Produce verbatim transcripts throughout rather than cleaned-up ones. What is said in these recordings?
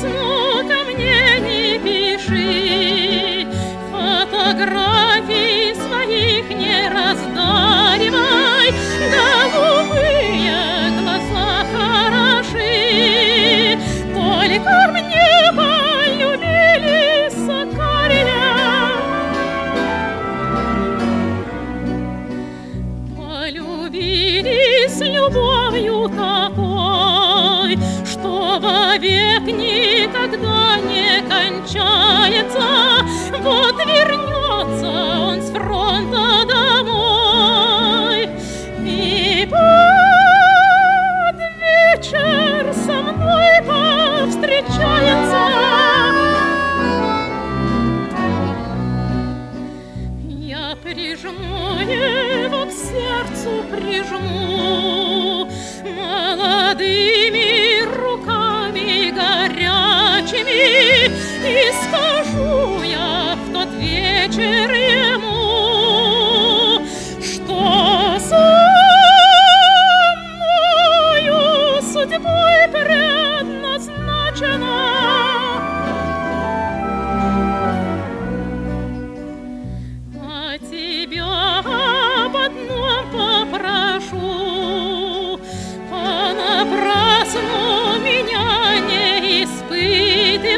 весну ко мне не пиши, фотографий своих не раздаривай, голубые глаза хороши, только мне полюбились карие. Полюбились любовью такой, что вовек никогда не кончается. Вот вернется он с фронта домой и под вечер со мной повстречается. Я прижму его к сердцу, прижму молодыми руками горячими, и скажу я в тот вечер ему, что самою судьбой предназначено. А тебя об одном попрошу: понапрасну меня не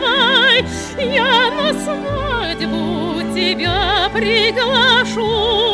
испытывай, я на свадьбу тебя приглашу.